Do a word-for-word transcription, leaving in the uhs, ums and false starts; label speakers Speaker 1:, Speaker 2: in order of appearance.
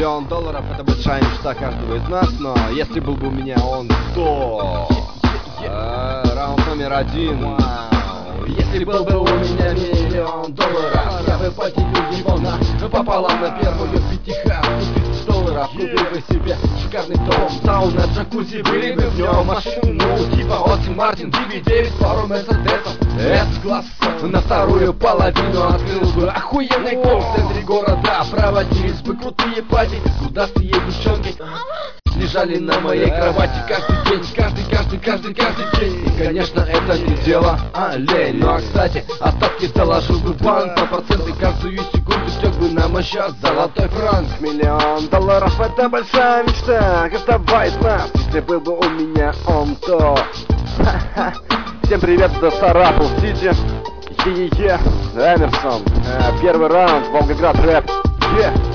Speaker 1: Миллион долларов — это большая мечта каждого из нас, но если был бы у меня он, то... А, раунд номер один. Если был бы у меня миллион долларов, я бы поделил его на пополам на первую пятихатку. Тысяч долларов купил бы себе шикарный дом, сауна, джакузи, были бы в нем машину, ну, типа Остин Мартин, ди ви девять, пару мерседесов, С-класс. На вторую половину открыл бы охуенный клуб в центре города, проводились бы крутые пати, гудастые девчонки лежали на моей кровати каждый день, каждый, каждый, каждый, каждый день. И, конечно, это не дело, а лень. Ну а, кстати, остатки заложил бы в банк, по проценты каждую секунду тек бы на мой счет золотой франк.
Speaker 2: Миллион долларов — это большая мечта каждого из нас. Если был бы у меня он, то... Ха-ха. Всем привет, это Сарапул Сити. Е-е-е, Эмерсон. Первый раунд, Волгоград рэп. Е.